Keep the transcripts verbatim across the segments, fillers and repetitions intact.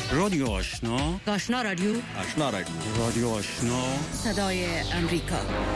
رادیو آشنا، آشنا رادیو، آشنا رادیو، رادیو آشنا، صدای امریکا.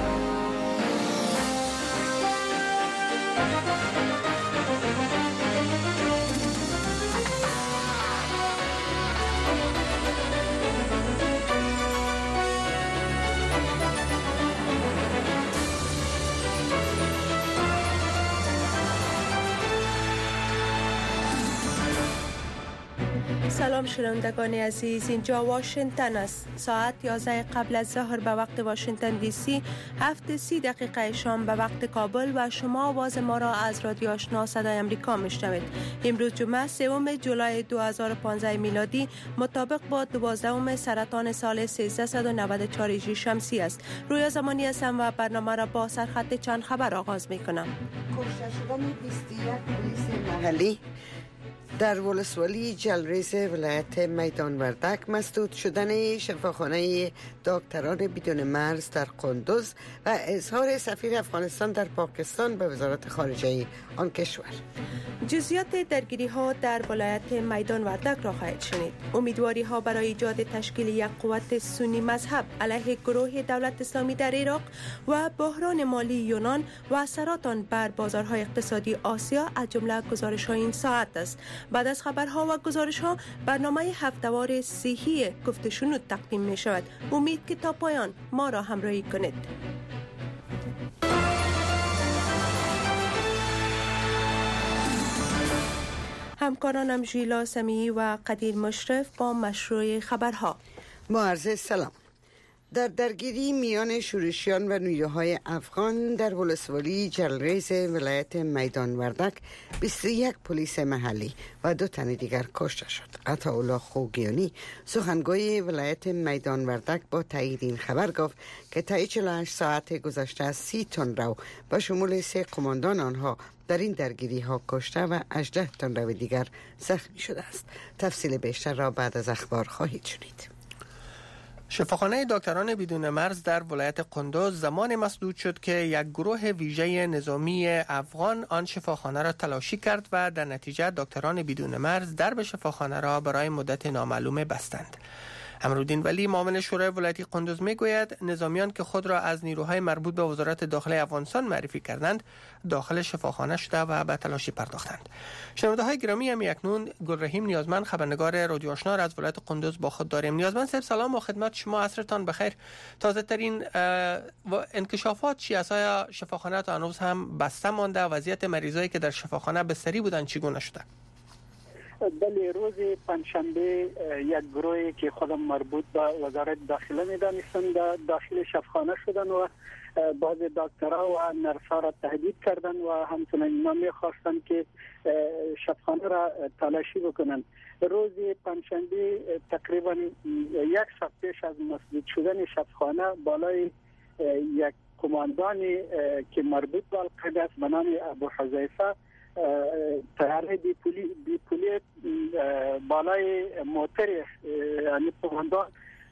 سلام شنوندگان عزیز، اینجا واشنگتن است. ساعت یازده قبل از ظهر به وقت واشنگتن دی سی، هفت سی دقیقه شام به وقت کابل و شما آواز ما را از رادیو آشنا صدای امریکا میشنوید. امروز جمعه سوم جولای دو هزار و پانزده میلادی مطابق با دوازدهم سرطان سال سیزده و نود و چهار هجری شمسی است. رویا زمانی هستم و برنامه را با سرخط چند خبر آغاز میکنم. کشته شدن بیست و یک پلیس محلی در ولسوالی جلریز ولایت میدان وردک، مسدود شدن شفاخانه دکتران بدون مرز در قندوز و اظهار سفیر افغانستان در پاکستان به وزارت خارجه آن کشور. جزئیات درگیری ها در ولایت میدان وردک را خواهید شنید. امیدواری ها برای ایجاد تشکیل یک قوت سنی مذهب علیه گروه دولت اسلامی در عراق و بحران مالی یونان و اثرات آن بر بازارهای اقتصادی آسیا از جمله گزارش های این ساعت است. بعد از خبرها و گزارش ها برنامه هفته‌وار صحی گفت و شنود تقدیم می شود. امید که تا پایان ما را همراهی کنید. همکارانم ژیلا سمیعی و قدیر مشرف با مشروع خبرها. معرض سلام. در درگیری میان شورشیان و نیروهای افغان در ولسوالی جلریز ولایت میدان وردک، بیست و یک پلیس محلی و دو تن دیگر کشته شد. عطاالله خوگیانی سخنگوی ولایت میدان وردک با تایید این خبر گفت که تا چهل و هشت ساعت گذشته از سی تن رو با شمول سه قماندان آنها در این درگیری ها کشته و هجده تن رو دیگر زخمی شده است. تفصیل بیشتر را بعد از اخبار خواهید شنید. شفاخانه دکتران بدون مرز در ولایت قندوز زمان مسدود شد که یک گروه ویژه نظامی افغان آن شفاخانه را تلاشی کرد و در نتیجه دکتران بدون مرز درب شفاخانه را برای مدت نامعلومه بستند. امرالدین ولی معاون شورای ولایتی قندوز میگوید نظامیان که خود را از نیروهای مربوط به وزارت داخله افغانستان معرفی کردند داخل شفاخانه شده و به تلاشی پرداختند. شنونده های گرامی، هم اکنون گلرحیم نیازمند خبرنگار رادیو آشنا را از ولایت قندوز با خود داریم. نیازمند صاحب سلام و خدمت شما، عصرتان بخیر. تازه ترین انکشافات چی است؟ آیا شفاخانه تا هنوز هم بسته مانده؟ وضعیت مریضایی که در شفاخانه بستری بودند چگونه شده؟ بله، روز پنجشنبه یک گروهی که خودم مربوط به وزارت داخله می‌دانستند داخل شفاخانه شدن و بعض دکترها و نرس‌ها را تهدید کردند و همچنین اینا می‌خواستند که شفاخانه را تلاشی بکنند. روز پنجشنبه تقریبا یک ساعت پیش از مسدود شدن شفاخانه بالای یک قماندان که مربوط به القاعده است به نام ابو حذیفه طیاره بی پولی بی پولی بالای موتر یعنی قماندان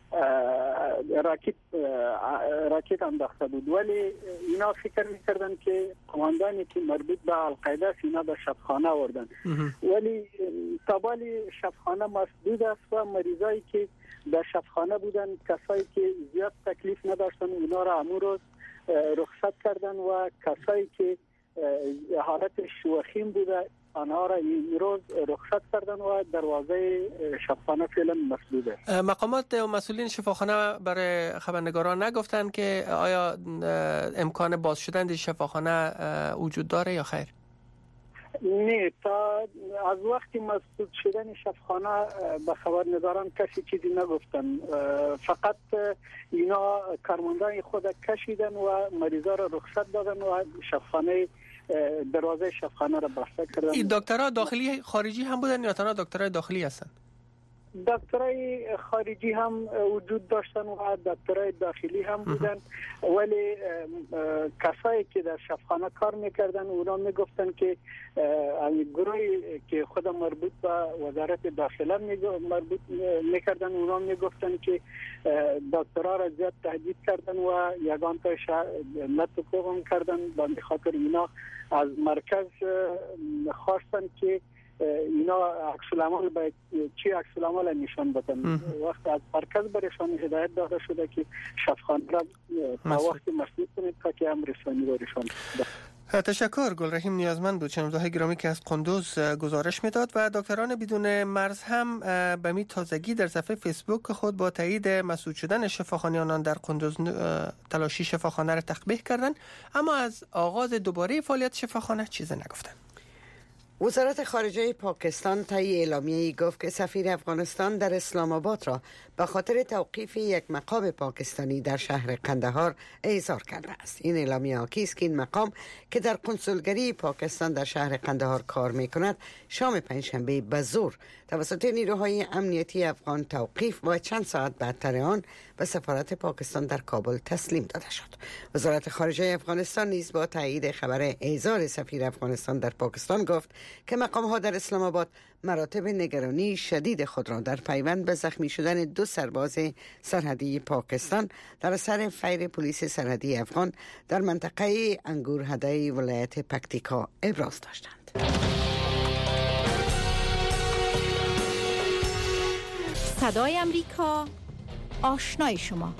راکت راکت انداخته بود، ولی اینا فکر می‌کردن که قماندانی که مربوط به القاعده است اینا به شفاخانه آوردن، ولی تابالی شفاخانه مسدود است و مریضایی که در شفاخانه بودن، کسایی که زیاد تکلیف نداشتن اونا را امروز روز رخصت کردن و کسایی که حالت شوخیم بوده آنها را این روز رخصت کردن و دروازه شفاخانه فعلا مسدود است. مقامات و مسئولین شفاخانه برای خبرنگاران نگفتند که آیا امکان باز شدن شفاخانه وجود داره یا خیر؟ نه، تا از وقتی مسدود شدن شفاخانه به خبرنگاران کسی چیزی نگفتن. فقط اینا کارمندان خود کشیدن و مریضا را رخصت دادن و شفاخانه دروازه شفاخانه را بسته کردن. این دکترها داخلی خارجی هم بودن یا تنها دکترای داخلی هستن؟ دکترای خارجی هم وجود داشتن و دکترای داخلی هم بودن، ولی کسایی که در شفاخانه کار میکردن اونا میگفتن که گروهی که خود مربوط به وزارت داخله مربوط میکردن اونا میگفتن که دکترها را زیاد تهدید کردن و یگان تاش لطفهم کردن. به خاطر اینا از مرکز خواستن که اینا عکس العمل به چی عکس العمل نشان بدن. وقت از مرکز برشان هدایت داده شده که شفاخانه را تا وقت مسدود کنید تا که امر رسانی برشان. تشکر. گلرحیم نیازمند بود شنونده گرامی که از قندوز گزارش میداد و دکتران بدون مرز هم به می تازگی در صفحه فیسبوک خود با تایید مسدود شدن شفاخانه آنان در قندوز تلاشی شفاخانه را تقبیح کردند، اما از آغاز دوباره فعالیت شفاخانه چیزی نگفتند. وزارت خارجه پاکستان طی اعلامیه‌ای گفت که سفیر افغانستان در اسلام آباد را به خاطر توقیف یک مقام پاکستانی در شهر قندهار احضار کرده است. این اعلامیه حاکی است که این مقام که در کنسولگری پاکستان در شهر قندهار کار می‌کند شام پنجشنبه به زور توسط نیروهای امنیتی افغان توقیف و چند ساعت بعدتر آن به سفارت پاکستان در کابل تسلیم داده شد. وزارت خارجه افغانستان نیز با تایید خبر احضار سفیر افغانستان در پاکستان گفت که مقام‌ها در اسلام آباد مراتب نگرانی شدید خود را در پیوند به زخمی شدن دو سرباز سرحدی پاکستان در اثر فیر پلیس سرحدی افغان در منطقه انگورهده ولایت پکتیکا ابراز داشتند. صدای امریکا، آشنای شما.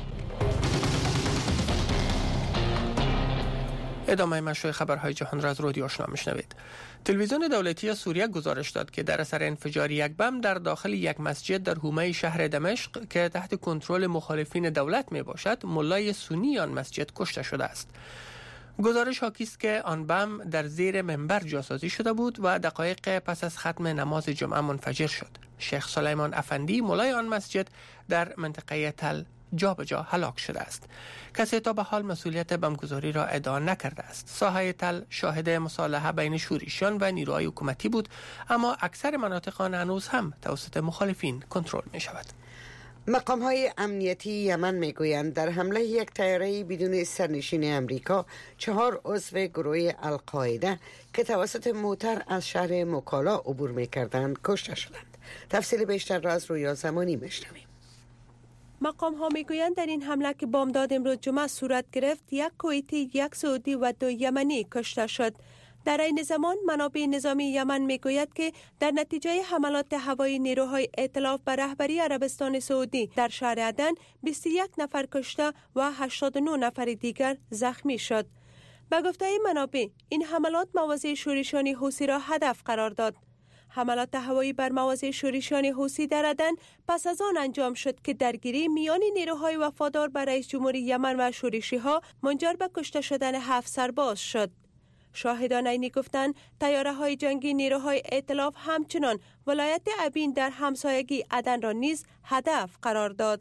ادامه مشروع خبرهای جهان را از رادیو آشنا میشنوید. تلویزیون دولتی سوریه گزارش داد که در اثر انفجار یک بم در داخل یک مسجد در حومه شهر دمشق که تحت کنترل مخالفین دولت می باشد، ملای سنی آن مسجد کشته شده است. گزارش حاکی است که آن بم در زیر منبر جاسازی شده بود و دقایق پس از ختم نماز جمعه منفجر شد. شیخ سلیمان افندی ملای آن مسجد در منطقه تل جا به جا هلاک شده است. کسی تا به حال مسئولیت بمبگذاری را ادعا نکرده است. ساحه تل شاهد مصالحه بین شورشیان و نیروهای حکومتی بود، اما اکثر مناطق آن هنوز هم توسط مخالفین کنترل می شود. مقام های امنیتی یمن می گویند در حمله یک طیاره بدون سرنشین امریکا چهار عضو گروه القاعده که توسط موتر از شهر موکالا عبور می کردند کشته شدند. تفصیل بیشتر را از رویا زمانی می شنویم. مقام ها می گویند در این حمله که بامداد امروز جمعه صورت گرفت، یک کویتی، یک سعودی و دو یمنی کشته شد. در این زمان منابع نظامی یمن می گوید که در نتیجه حملات هوایی نیروهای ائتلاف به رهبری عربستان سعودی در شهر عدن بیست و یک نفر کشته و هشتاد و نه نفر دیگر زخمی شد. به گفته منابع این حملات مواضع شورشیان حوثی را هدف قرار داد. حملات هوایی بر مواضع شورشیان حوثی در عدن پس از آن انجام شد که درگیری میان نیروهای وفادار به رئیس جمهوری یمن و شورشی ها منجر به کشته شدن هفت سرباز شد. شاهدان عینی گفتند طیاره های جنگی نیروهای ائتلاف همچنان ولایت ابین در همسایگی عدن را نیز هدف قرار داد.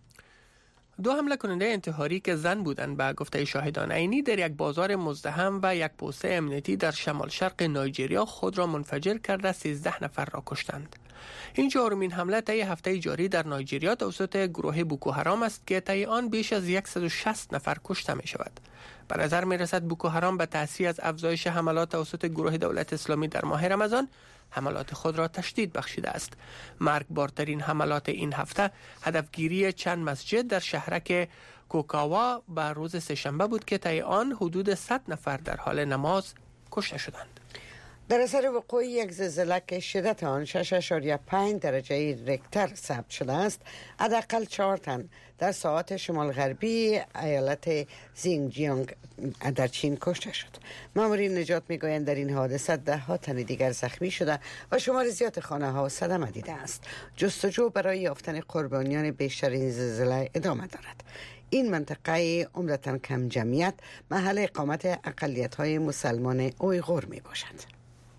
دو حمله کننده انتحاری که زن بودند به گفته شاهدان عینی در یک بازار مزدحم و یک پست امنیتی در شمال شرق نایجریا خود را منفجر کرده سیزده نفر را کشتند. این چهارمین حمله طی هفته جاری در نایجریا توسط گروه بوکو حرام است که طی آن بیش از صد و شصت نفر کشته می شود. به نظر می رسد بوکو حرام به تأثیر از افزایش حملات توسط گروه دولت اسلامی در ماه رمضان حملات خود را تشدید بخشیده است. مرگبارترین حملات این هفته هدفگیری چند مسجد در شهرک کوکاوا به روز سه‌شنبه بود که طی آن حدود صد نفر در حال نماز کشته شدند. در اثر وقوع یک زلزله که شدت آن شش اشاریه پنج درجه ریکتر ثبت شده است، حداقل چهار تن در ساحات شمال غربی ایالت زینجیانگ در چین کشته شد. مامورین نجات میگویند در این حادثه ده ها تن دیگر زخمی شده و شمار زیاد خانه ها صدمه دیده است. جستجو برای یافتن قربانیان بیشتر این زلزله ادامه دارد. این منطقه عمدتاً کم جمعیت محل اقامت اقلیت‌های مسلمان اویغور می باشد.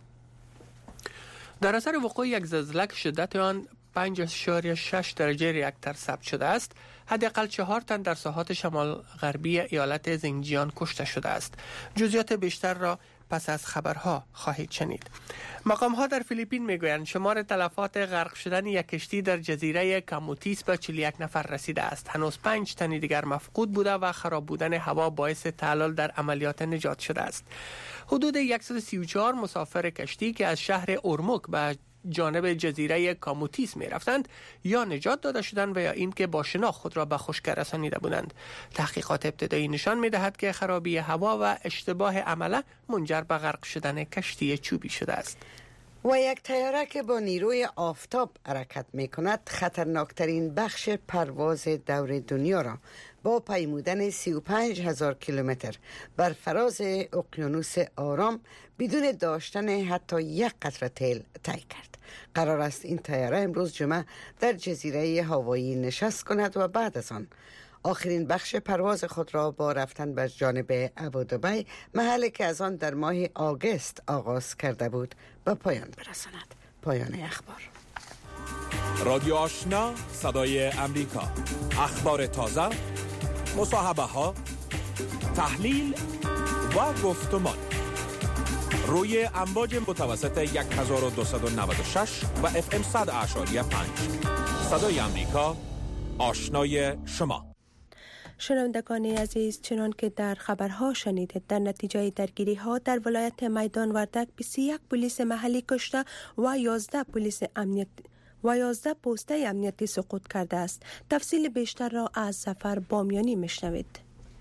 در اثر وقوع یک زلزله که شدت آن پنج اشاریه شش درجه ریکتر ثبت شده است، حداقل چهار تن در ساحات شمال غربی ایالت زینجیان کشته شده است. جزئیات بیشتر را پس از خبرها خواهید شنید. مقام ها در فیلیپین میگویند شمار تلفات غرق شدن یک کشتی در جزیره کاموتیس به چهل و یک نفر رسیده است. هنوز پنج تن دیگر مفقود بوده و خراب بودن هوا باعث تعلل در عملیات نجات شده است. حدود صد و سی و چهار مسافر کشتی که از شهر اورموک به جانب جزیره کاموتیس می رفتند یا نجات داده شدند و یا اینکه با شناخت خود را به خشکی رسانیده بودند. تحقیقات ابتدایی نشان می دهد که خرابی هوا و اشتباه عمله منجر به غرق شدن کشتی چوبی شده است. و یک طیاره که با نیروی آفتاب حرکت می کند خطرناکترین بخش پرواز دور دنیا را با پیمودن سی و پنج هزار کیلومتر بر فراز اقیانوس آرام بدون داشتن حتی یک قطره تیل طی کرد. قرار است این طیاره امروز جمعه در جزیره هاوایی نشست کند و بعد از آن آخرین بخش پرواز خود را با رفتن بر جانب ابودبی، محلی که از آن در ماه آگوست آغاز کرده بود، به پایان برساند. پایان اخبار. رادیو آشنا، صدای امریکا. اخبار تازه، مصاحبه ها، تحلیل و گفتمان روی امواج متوسط هزار و دویست و نود و شش و اف ام صد اشاری پنج. صدای امریکا، آشنای شما. شنوندگان عزیز، چنان که در خبرها شنیدید، در نتیجه درگیری ها در ولایت میدان وردک بیست و یک پلیس محلی کشته و یازده پلیس امنیت و یازده پوسته امنیتی سقوط کرده است. تفصیل بیشتر را از ظفر بامیانی میشنوید.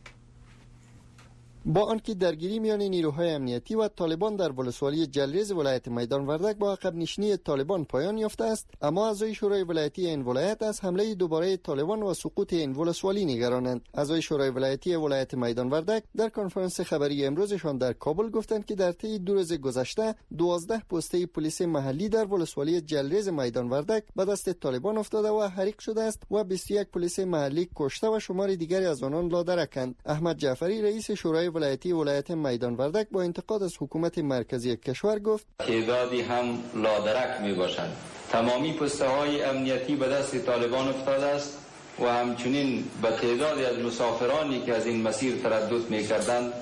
با آنکه درگیری میان نیروهای امنیتی و طالبان در ولسوالی جلریز ولایت میدان وردک با عقب نشینی طالبان پایان یافته است، اما اعضای شورای ولایتی این ولایت از حمله دوباره طالبان و سقوط این ولسوالی نگرانند. اعضای شورای ولایتی ولایت میدان وردک در کنفرانس خبری امروزشان در کابل گفتند که در طی دو روز گذشته دوازده پسته پلیس محلی در ولسوالی جلریز میدان وردک به دست طالبان افتاده و حریق شده است و بیست و یک پلیس محلی کشته و شمار دیگری از آنان لادرکند. احمد جعفری رئیس شورای ولایتی ولایت میدان وردک با انتقاد از حکومت مرکزی کشور گفت تعدادی هم لادرک می باشند. تمامی پسته های امنیتی به دست طالبان افتاده است و همچنین به تعدادی از مسافرانی که از این مسیر تردد می کردند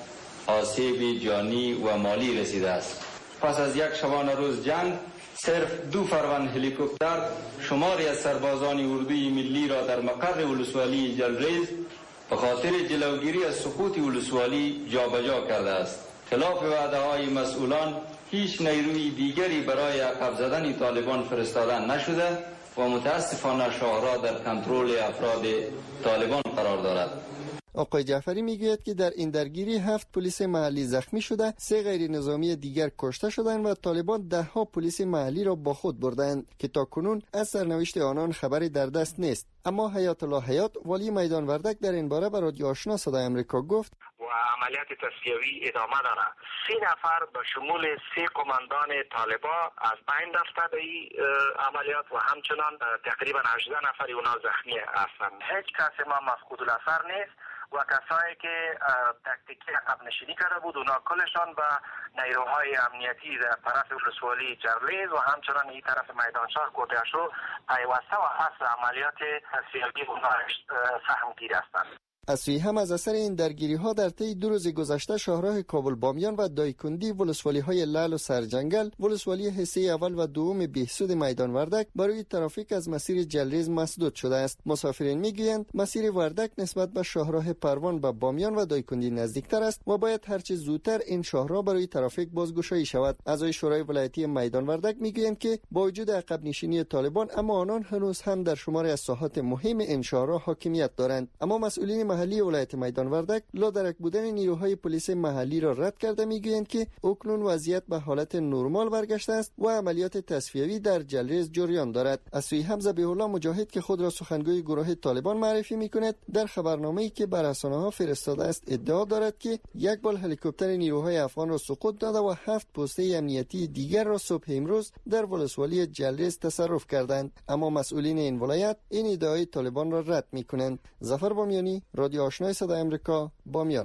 آسیب جانی و مالی رسیده است. پس از یک شبانه روز جنگ صرف دو فروند هلیکوپتر شماری از سربازان اردوی ملی را در مقر ولسوالی جلریز به خاطر جلوگیری از سقوط ولسوالی جابجا کرده است. خلاف وعده های مسئولان هیچ نیروی دیگری برای عقب زدن طالبان فرستاده نشده و متاسفانه شهرها در کنترل افراد طالبان قرار دارد. آقای جعفری میگوید که در این درگیری هفت پلیس محلی زخمی شده، سه غیر نظامی دیگر کشته شدند و طالبان ده ها پلیس محلی را با خود بردند که تا کنون از سرنوشت آنان خبری در دست نیست. اما حیات الله حیات، والی میدان وردک، در این باره به رادیو آشنا صدای امریکا گفت و عملیات تصفیوی ادامه دارد. سه نفر به شمول سه قماندان طالبا از بین رفته در این عملیات و همچنان تقریبا هجده نفر اونا زخمی هستند. هیچ کسی ما مفقود الاثر نیست و کسایی که تکتیکی عقب نشینی کرده بود اونا کلشان به نیروهای امنیتی در طرف ولسوالی جرلیز و همچنان این طرف میدانشاه کوتهشو پیوسته و اصل عملیات تصفیوی اونا سهمگیر هستند. از سوی هم از اثر این درگیری ها در طی دو روز گذشته شهرهای کابل بامیان و دایکندی، ولسوالی های لعل و سرجنگل، ولسوالی حصه اول و دوم بهسود میدان وردک برای ترافیک از مسیر جلریز مسدود شده است. مسافرین میگویند مسیر وردک نسبت به شهرهای پروان و بامیان و دایکندی نزدیکتر است و باید هرچه زودتر این شهرها برای ترافیک بازگشایی شود. اعضای شورای ولایتی میدان وردک میگویند که با وجود عقب نشینی طالبان، اما آنان هنوز هم در شماری از ساحات مهم این شهرها حاکمیت دارند. اما مسئولین محلی ولایت میدان وردک لادرک بودن نیروهای پلیس محلی را رد کرده میگویند که اکنون وضعیت به حالت نرمال برگشته است و عملیات تصفیوی در جلریز جریان دارد. از سوی هم ذبیح الله مجاهد که خود را سخنگوی گروه طالبان معرفی میکند، در خبرنامه‌ای که بر رسانه‌ها فرستاده است ادعا دارد که یک بال هلیکوپتر نیروهای افغان را سقوط داده و هفت پسته امنیتی دیگر را صبح امروز در ولسوالی جلریز تصرف کردند. اما مسئولین این ولایت این ادعای طالبان را رد میکنند. ظفر بامیانی، رادیو آشنای صدای امریکا، بامیان.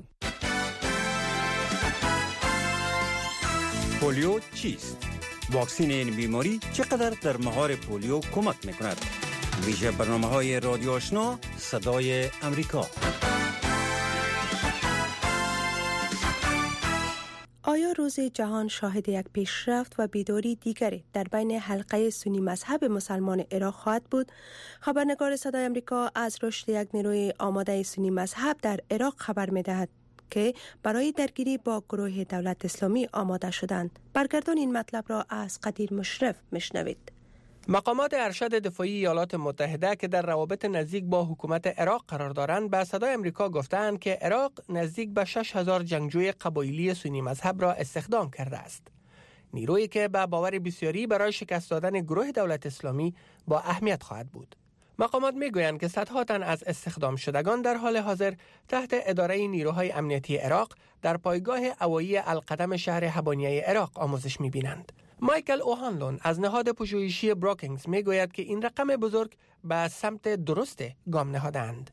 پولیو چیست؟ واکسین این بیماری چقدر در مهار پولیو کمک میکند؟ ویژه برنامه‌های رادیو آشنا صدای امریکا. آیا روز جهان شاهد یک پیشرفت و بیداری دیگری در بین حلقه سنی مذهب مسلمان عراق خواهد بود؟ خبرنگار صدای امریکا از رشد یک نیروی آماده سنی مذهب در عراق خبر می‌دهد که برای درگیری با گروه دولت اسلامی آماده شدند. برگردان این مطلب را از قدیر مشرف میشنوید. مقامات ارشد دفاعی ایالات متحده که در روابط نزدیک با حکومت عراق قرار دارند به صدای امریکا گفتند که عراق نزدیک به شش هزار جنگجوی قبایلی سنی مذهب را استخدام کرده است. نیرویی که به باور بسیاری برای شکست دادن گروه دولت اسلامی با اهمیت خواهد بود. مقامات میگویند که صدها تن از استخدام شدگان در حال حاضر تحت اداره نیروهای امنیتی عراق در پایگاه هوایی القدم شهر حبانیه عراق آموزش می‌بینند. مایکل اوهانلون از نهاد پژوهشی بروکینگز میگوید که این رقم بزرگ به سمت درست گام نهادند.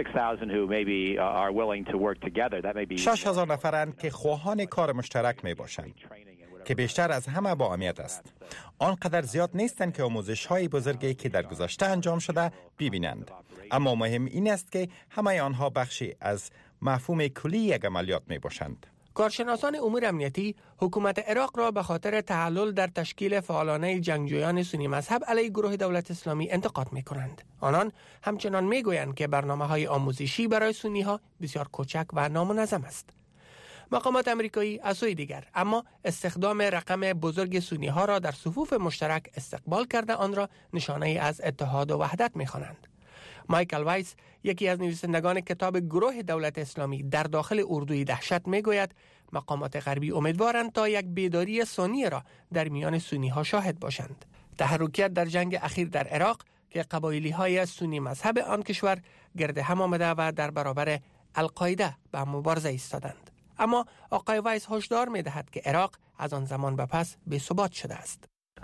شش هزار نفرند که خواهان کار مشترک می باشند که بیشتر از همه با اهمیت است. آنقدر زیاد نیستند که آموزش های بزرگی که در گذشته انجام شده ببینند، اما مهم این است که همه آنها بخشی از مفهوم کلی یک عملیات می باشند. کارشناسان امور امنیتی حکومت عراق را به خاطر تعلل در تشکیل فعالانه جنگجویان سنی مذهب علیه گروه دولت اسلامی انتقاد می کنند. آنان همچنان می گویند که برنامه‌های آموزشی برای سنی ها بسیار کوچک و نامنظم است. مقامات امریکایی از سوی دیگر اما استخدام رقم بزرگ سنی ها را در صفوف مشترک استقبال کرده آن را نشانه از اتحاد و وحدت می خوانند. مایکل وایس، یکی از نویسندگان کتاب گروه دولت اسلامی در داخل اردوی دهشت، میگوید مقامات غربی امیدوارند تا یک بیداری ثانی را در میان سنی ها شاهد باشند. تحرکات در جنگ اخیر در عراق که قبایلی های سنی مذهب آن کشور گرد هم آمده و در برابر القاعده به مبارزه ایستادند. اما آقای وایس هشدار می دهد که عراق از آن زمان به پس بی ثبات شده است.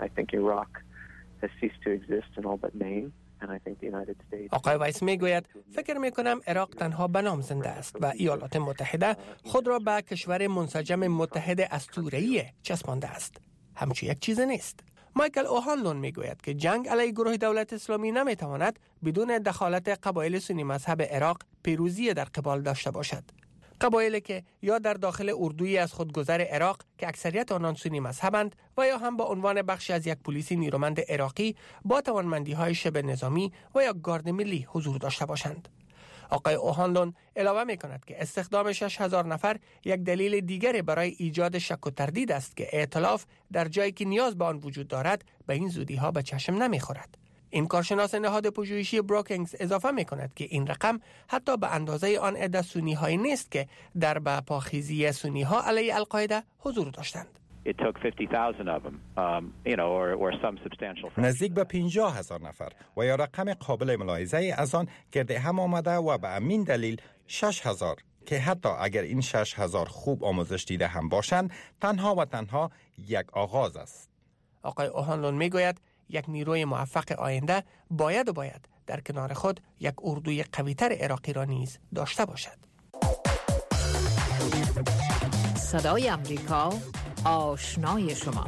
آقای وایس می گوید فکر می کنم عراق تنها به نام زنده است و ایالات متحده خود را به کشور منسجم متحد اسطوره‌ای چسبانده است. همچون یک چیز نیست. مایکل اوهانلون می گوید که جنگ علیه گروه دولت اسلامی نمی تواند بدون دخالت قبایل سنی مذهب عراق پیروزی در قبال داشته باشد. قبایلی که یا در داخل اردوی از خودگذر عراق که اکثریت آنان سنی مذهبند و یا هم با عنوان بخشی از یک پلیس نیرومند عراقی با توانمندی‌های شبه نظامی و یا گارد ملی حضور داشته باشند. آقای اوهانلون علاوه می‌کند که استخدام شش هزار نفر یک دلیل دیگری برای ایجاد شک و تردید است که ائتلاف در جایی که نیاز به آن وجود دارد به این زودی‌ها به چشم نمی‌خورد. این کارشناس نهاد پژوهشی بروکینگز اضافه می کند که این رقم حتی به اندازه آن عده سنی هایی نیست که در به پاخیزی سنی ها علیه القاعده حضور داشتند. نزدیک به پنجاه هزار نفر و یا رقم قابل ملاحظه از آن گرد هم آمده و به همین دلیل شش هزار که حتی اگر این شش هزار خوب آموزش دیده هم باشند تنها و تنها یک آغاز است. آقای اوهانلون می گوید یک نیروی موفق آینده باید و باید در کنار خود یک اردوی قوی‌تر عراقی را نیز داشته باشد. صدای امریکا، آشنای شما.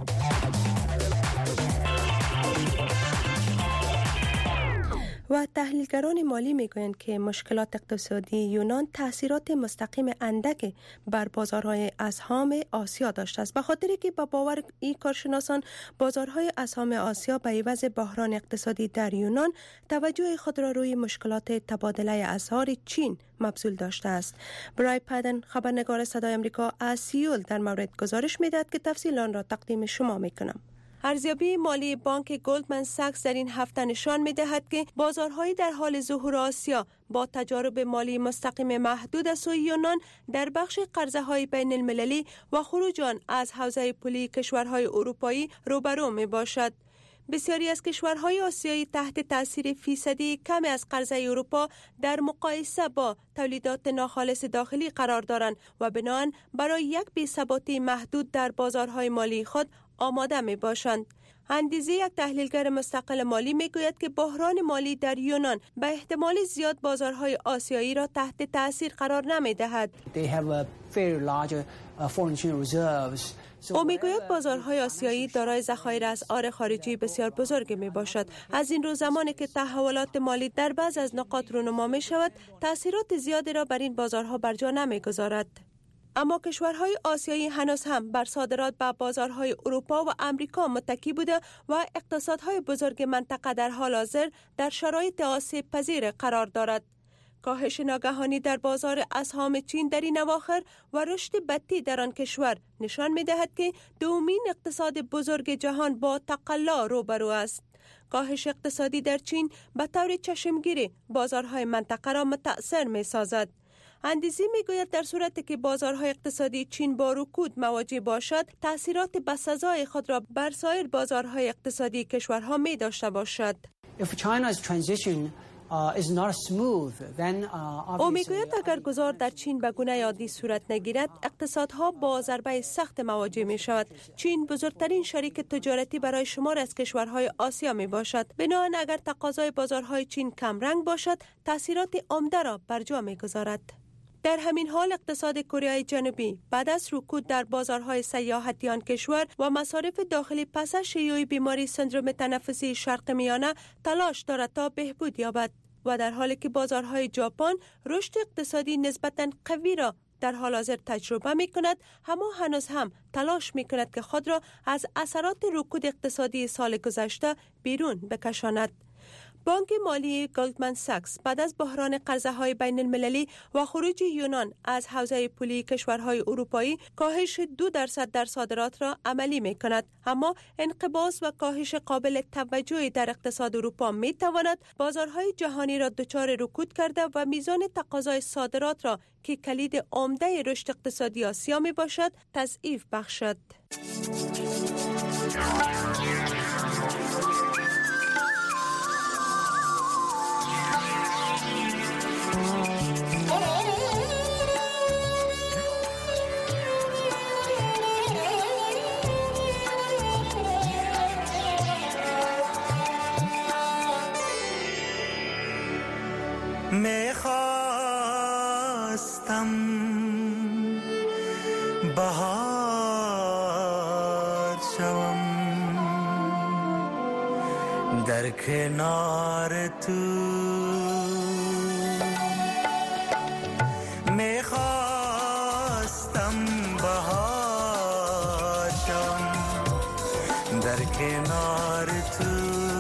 و تحلیلگران مالی میگویند که مشکلات اقتصادی یونان تاثیرات مستقیم اندک بر بازارهای اسهام آسیا داشته است، به خاطر که با باور این کارشناسان بازارهای اسهام آسیا به عوض بحران اقتصادی در یونان توجه خود را روی مشکلات تبادله اسعار چین مبذول داشته است. برای پدن خبرنگار صدای امریکا از سیول در مورد گزارش میدهد که تفصیل آن را تقدیم شما میکنم. ارزیابی مالی بانک گلدمن ساکس در این هفته نشان می‌دهد که بازارهای در حال ظهور آسیا با تجارب مالی مستقیم محدود از سوی یونان در بخش قرضه‌های بین المللی و خروج آن از حوزه پولی کشورهای اروپایی روبرو میباشد. بسیاری از کشورهای آسیایی تحت تاثیر فیصدی کمی از قرضه اروپا در مقایسه با تولیدات ناخالص داخلی قرار دارند و بنابراین برای یک بی‌ثباتی محدود در بازارهای مالی خود آماده می باشند. اندیزی یک تحلیلگر مستقل مالی می گوید که بحران مالی در یونان به احتمال زیاد بازارهای آسیایی را تحت تاثیر قرار نمی دهد. او می گوید بازارهای آسیایی دارای ذخایر اسعار خارجی بسیار بزرگ می باشد. از این رو زمانی که تحولات مالی در بعض از نقاط رونما می شود، تاثیرات زیادی را بر این بازارها بر جا نمی گذارد. اما کشورهای آسیایی هنوز هم بر صادرات به بازارهای اروپا و امریکا متکی بوده و اقتصادهای بزرگ منطقه در حال حاضر در شرایط آسیب پذیر قرار دارد. کاهش ناگهانی در بازار اسهام چین در این اواخر و رشد بدی در آن کشور نشان می‌دهد که دومین اقتصاد بزرگ جهان با تقلا روبرو است. کاهش اقتصادی در چین به طور چشمگیری بازارهای منطقه را متأثر می‌سازد. اندیزی میگوید در صورتی که بازارهای اقتصادی چین با رکود مواجه باشد، تاثیرات بسزای خود را بر سایر بازارهای اقتصادی کشورها می داشته باشد. او میگوید اگر گذار در چین به گونه عادی صورت نگیرد، اقتصادها با ضربه سخت مواجه می شود. چین بزرگترین شریک تجارتی برای شمار از کشورهای آسیا می باشد. بنابراین اگر تقاضای بازارهای چین کم رنگ باشد، تاثیرات عمده را بر جا می گذارد. در همین حال اقتصاد کره جنوبی بعد از رکود در بازارهای سیاحتی آن کشور و مصارف داخلی پس از شیوع بیماری سندرم تنفسی شرق میانه تلاش دارد تا بهبود یابد و در حالی که بازارهای ژاپن رشد اقتصادی نسبتاً قوی را در حال حاضر تجربه می کند، اما هنوز هم تلاش می کند که خود را از اثرات رکود اقتصادی سال گذشته بیرون بکشاند. بانک مالی گلدمن ساکس بعد از بحران قرضه‌های بین المللی و خروج یونان از حوزه پولی کشورهای اروپایی کاهش دو درصد در صادرات را عملی می کند، اما انقباض و کاهش قابل توجهی در اقتصاد اروپا می تواند بازارهای جهانی را دچار رکود کرده و میزان تقاضای صادرات را که کلید عمده رشد اقتصادی آسیا می باشد تضعیف بخشد. میخواستم بهار شوم در کنار تو، میخواستم بهار شوم در کنار تو،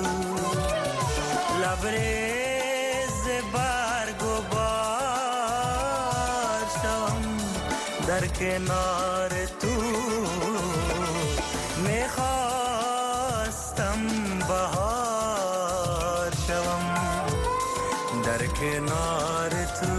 لبریز برگ و بار شوم در کنار تو، میخواستم بهار شوم در کنار تو.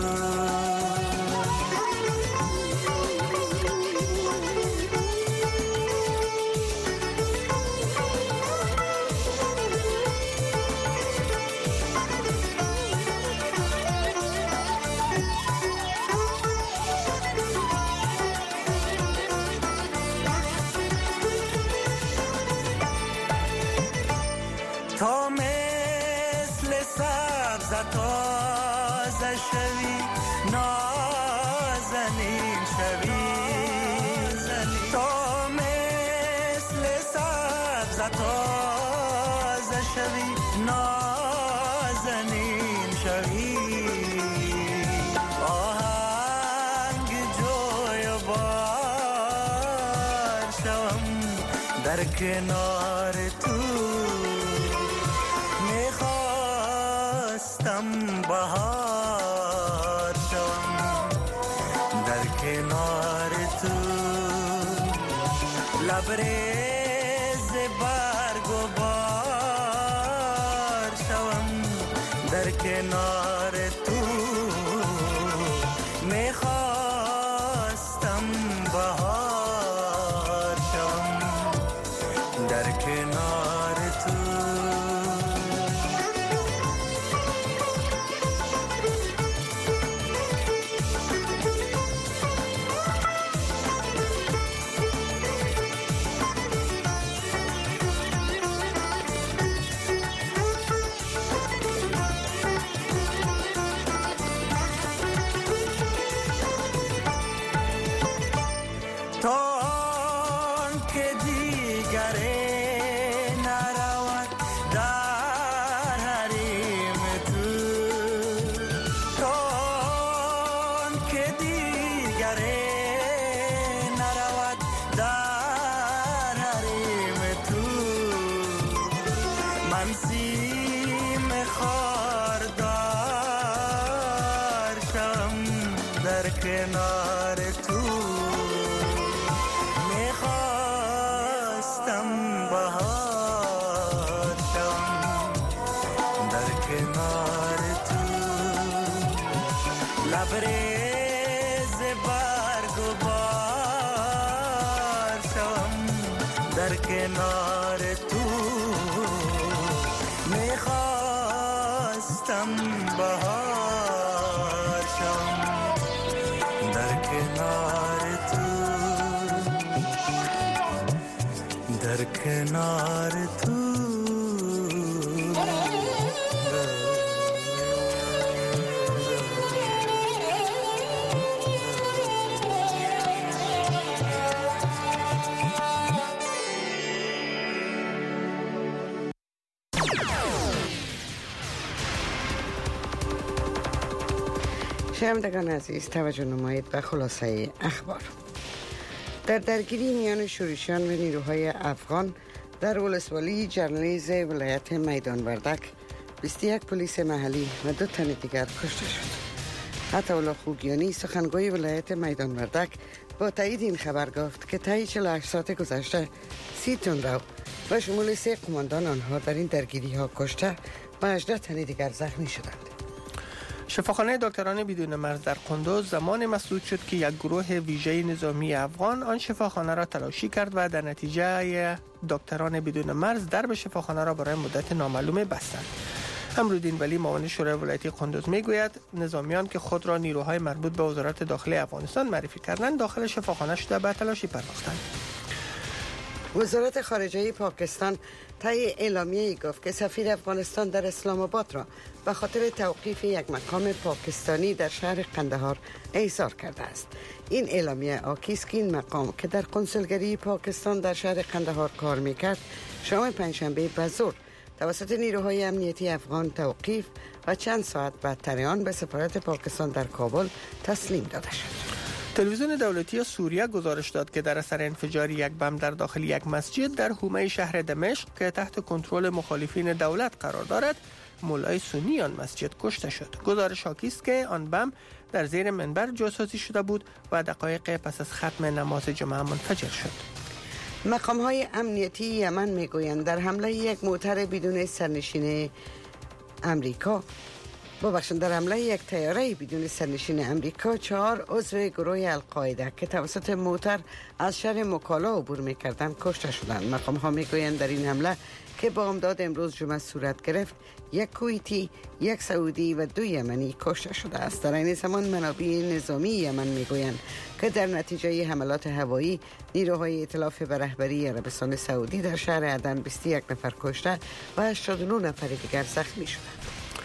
تا مثل سبز تازه شوی نازنین شوی، تا مثل سبز تازه شوی نازنین شوی، آهنگ جوی و بار شوم در کنار تو، بهار شوم در کنار تو، لبریز برگ و بار شوم در کنار تو، میخواستم بهار شوم در کنار تو. تان که دیگر نرود در حریم تو، تان که دیگر نرود در حریم تو، من سیم خاردار شم در کنار تو، بهار شوم در کنار تو، لبریز کنار تو میخواستم بهار شم در کنار تو در کنار تو شنوندگان عزیز توجه نمایید به خلاصه اخبار. در درگیری میان شورشیان و نیروهای افغان در ولسوالی جرنیز ولایت میدان وردک بیست و یک پلیس محلی و دو تن دیگر کشته شد. عطاالله خوگیانی سخنگوی ولایت میدان وردک با تایید این خبر گفت که طی چهل و هشت ساعت گذشته سی تندرو و شمول سه قماندان آنها در این درگیری ها کشته و هجده تن دیگر زخمی شدند. شفاخانه دکتران بدون مرز در قندوز زمان مسدود شد که یک گروه ویژه نظامی افغان آن شفاخانه را تلاشی کرد و در نتیجه دکتران بدون مرز درب شفاخانه را برای مدت نامعلومه بستند. امرالدین ولی معاون شورای ولایتی قندوز میگوید نظامیان که خود را نیروهای مربوط به وزارت داخلی افغانستان معرفی کردند داخل شفاخانه شده به تلاشی پرداختند. وزارت خارجه پاکستان طی اعلامیه‌ای گفت که سفیر افغانستان در اسلام آباد را به خاطر توقیف یک مقام پاکستانی در شهر قندهار احضار کرده است. این اعلامیه آکی است که این مقام که در کنسولگری پاکستان در شهر قندهار کار میکرد شام پنجشنبه به ظهر توسط نیروهای امنیتی افغان توقیف و چند ساعت بعد آن به سفارت پاکستان در کابل تسلیم داده شد. تلویزیون دولتی سوریه گزارش داد که در اثر انفجار یک بم در داخل یک مسجد در حومه شهر دمشق که تحت کنترل مخالفین دولت قرار دارد مولای سنی آن مسجد کشته شد. گزارش حاکی است که آن بم در زیر منبر جاسازی شده بود و دقایق پس از ختم نماز جمعه منفجر شد. مقام های امنیتی یمن میگویند در حمله یک موتر بدون سرنشین امریکا ببخشید در حمله یک طیاره بدون سرنشین امریکا چهار عضو گروه القاعده که توسط موتر از شهر موکالا عبور می‌کردند کشته شدند. مقام ها میگویند در این حمله که با امداد امروز جمعه صورت گرفت یک کویتی، یک سعودی و دو یمنی کشته شده است. در این زمان منابع نظامی یمن میگویند که در نتیجه حملات هوایی نیروهای ائتلاف به رهبری عربستان سعودی در شهر عدن بیست و یک نفر کشته و هشتاد و نه نفر دیگر زخمی شدند.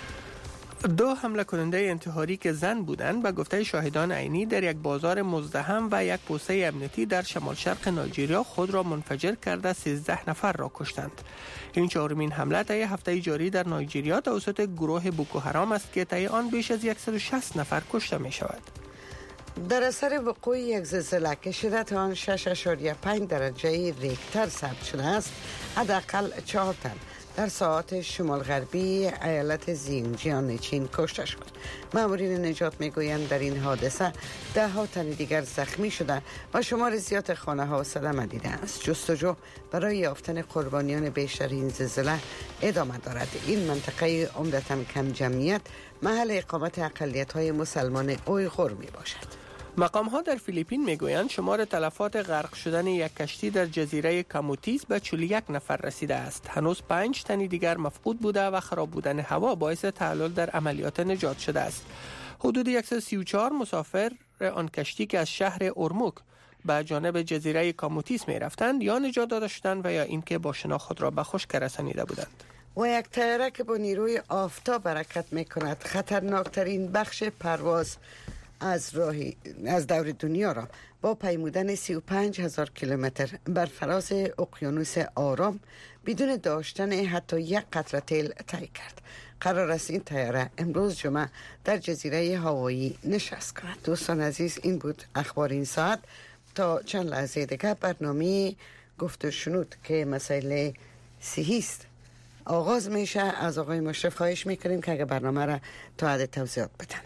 دو حمله کننده انتحاری که زن بودند به گفته شاهدان عینی در یک بازار مزدحم و یک پوسته امنیتی در شمال شرق نایجریا خود را منفجر کرده سیزده نفر را کشتند. این چهارمین حمله طی هفته جاری در نایجریا توسط گروه بوکو حرام است که طی آن بیش از صد و شصت نفر کشته می شود. در اثر وقوع یک زلزله که شدت آن شش ممیز پنج درجه ریکتر ثبت شده است حداقل چهار تن در ساعات شمال غربی ایالت زینجیان چین کشته شد. مامورین نجات میگویند در این حادثه ده ها تن دیگر زخمی شده و شمار زیاد خانه ها صدمه دیده است. جستجو برای یافتن قربانیان بیشتر این زلزله ادامه دارد. این منطقه عمدتاً کم جمعیت محل اقامت اقلیت های مسلمان اویغور می باشد. مقام ها در فیلیپین میگویند شمار تلفات غرق شدن یک کشتی در جزیره کاموتیز به چهل و یک نفر رسیده است. هنوز پنج تن دیگر مفقود بوده و خراب بودن هوا باعث تعلل در عملیات نجات شده است. حدود صد و سی و چهار مسافر آن کشتی که از شهر اورموک به جانب جزیره کاموتیز می رفتند یا نجات داده شدند و یا اینکه با شنا خود را به خشک رسانیده بودند. و یک طیاره که با نیروی آفتاب حرکت می کند خطرناکترین بخش پرواز از راهی از دور دنیا را با پیمودن سی و پنج هزار کیلومتر بر فراز اقیانوس آرام بدون داشتن حتی یک قطره تیل طی کرد. قرار است این طیاره امروز جمعه در جزیره هاوایی نشست کند. دوستان عزیز این بود اخبار این ساعت. تا چند لحظه دیگر برنامه گفت و شنود که مسائل صحی است آغاز میشه. از آقای مشرف خواهش میکنیم که اگه برنامه را تا حد توضیحات بدن.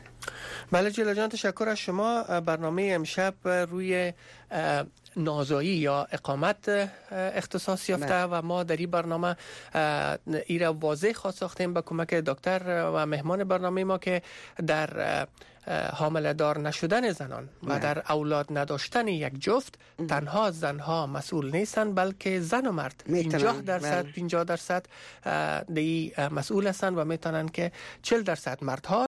بله جلال جان، تشکر از شما. برنامه امشب روی نازایی یا اقامت اختصاص یافته و ما در این برنامه ای را واضح خواهد ساختیم به کمک دکتر و مهمان برنامه ما که در حامله دار نشدن زنان و در اولاد نداشتن یک جفت تنها زنها مسئول نیستند، بلکه زن و مرد پنجاه درصد پنجاه درصد دی مسئول هستند و میتونن که چهل درصد مردها